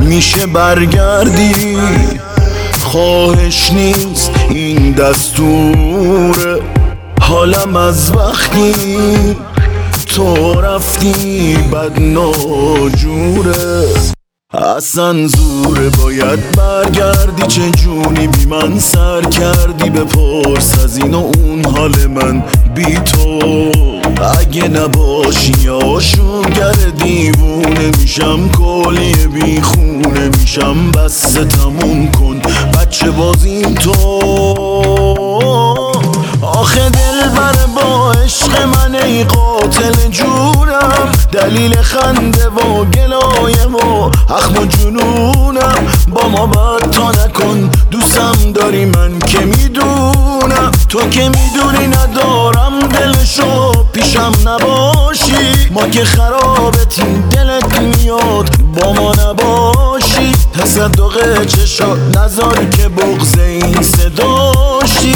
میشه برگردی، خواهش نیست این دستوره. حالم از وقتی تو رفتی بد ناجوره. اصلا زوره باید برگردی، چه جونی بی من سر کردی. بپرس از این و اون حال من بی تو. اگه نباشی آشوگر دیوونه میشم، کلی بی خونه میشم. بس تموم کن بچه بازیم تو. آخه دل بره با عشق من ای قاتل جونم، دلیل خنده و گلایه و اخم و جنونم. با ما بد تا نکن، دوستم داری من که میدونم. تو که میدونی ندارم دلشو، پیشم نباشی. ما که خرابتیم دلت میاد با ما نباشی. تصدق چشات نذار که بغض این صداشی.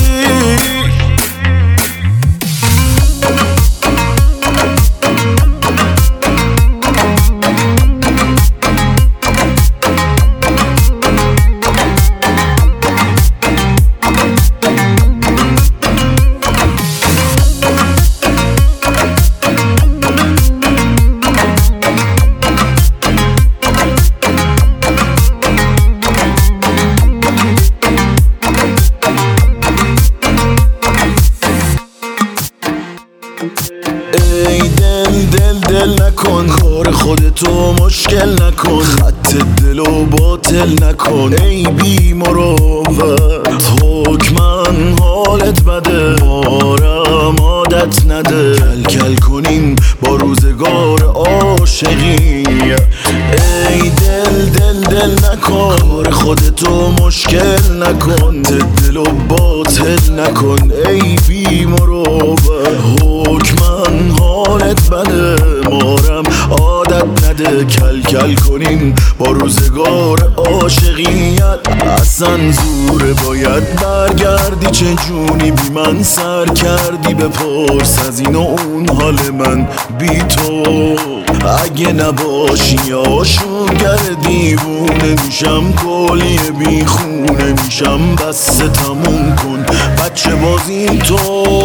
ای دل نکن، کار خودتو مشکل نکن. خط دلو باطل نکن ای بی مروت. حکمن حالت بده، آرام عادت نده. کل کنیم با روزگار عاشقی. ای دل نکن، کار خودتو مشکل نکن. دلو باطل نکن ای بی مروت. حکمن حالت بده، مارم عادت نده. کل کنیم با روزگار عاشقیت. اصلا زوره باید برگردی، چه جونی بی من سر کردی. بپرس از این و اون حال من بی تو. اگه نباشی آشوگر دیوونه میشم، کلی بی خونه میشم. بس تموم کن بچه بازی تو.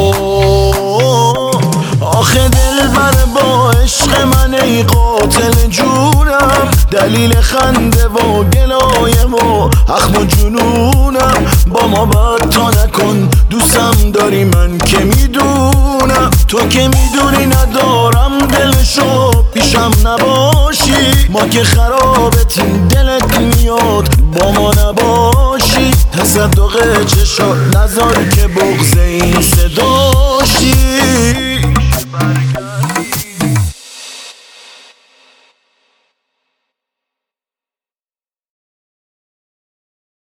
آخه دل بره با عشق من ای قاتل جونم، دلیل خنده و گلایه و اخم و جنونم. با ما بد تا نکن، دوستم داری من که میدونم. تو که میدونی ندارم دلشو، پیشم نباشی. ما که خرابتیم دلت میاد با ما نباشی. تصدق چشات نذار که بغض این صداشی.